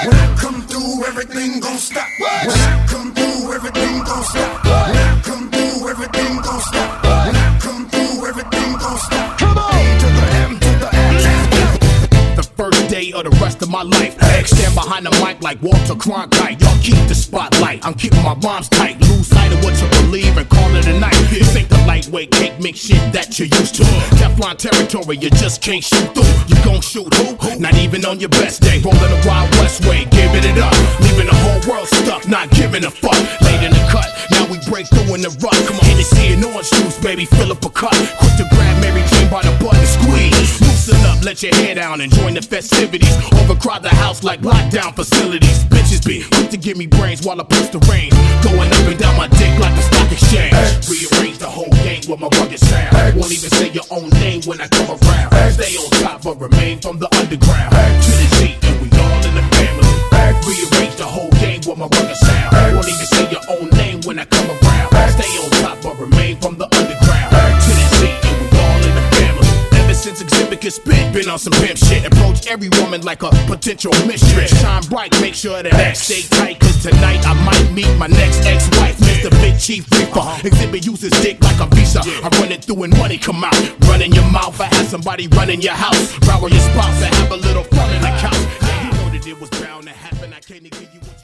When I come through, everything gon' stop. When I come through, everything gon' stop. When I come through, everything gon' stop. When I come through, everything gon' stop. Come on. A to the M to the M. The first day of the rest of my life, stand behind the mic like Walter Cronkite. Y'all keep the spotlight, I'm keeping my rhymes tight. Lose sight of what you believe and call it a night. This ain't the lightweight cake mix shit that you're used to. Teflon territory, you just can't shoot through. You gon' shoot who? Not even on your best day. Rolling the Wild West way, giving it up. Leaving the whole world stuck, not giving a fuck. Late in the cut, now we break through in the rut. Come on, Hennessy and orange juice, baby, fill up a cup. Quick to grab Mary Jane by the butt and squeeze. Loosen up, let your hair down and join the festivities. Overcrowd the house like lockdown facilities. Bitches be quick to give me brains while I push the reins. Going up and down my dick like the stock exchange. Rearrange the whole game with my rugged sound. Won't even say your own name when I come around. Stay on top but remain from the underground. To the G and we all in the family. Rearrange the whole game with my rugged sound. Won't even say your own name when I come around. Stay on top but remain from the underground. To the G and we all in the family. Ever since Exhibit could spit, been on some pimp shit. Approach every woman like a potential mistress. Shine bright, make sure that I stay tight. Cause tonight I might meet my next ex-wife, Mr. Big Chief Reaper. Exhibit uses dick like a visa. I run it through and money come out. Run in your mouth, I have somebody run in your house. Rower your spouse and have a little fun in the couch. Yeah, you know that it was bound to happen. I can't give you what you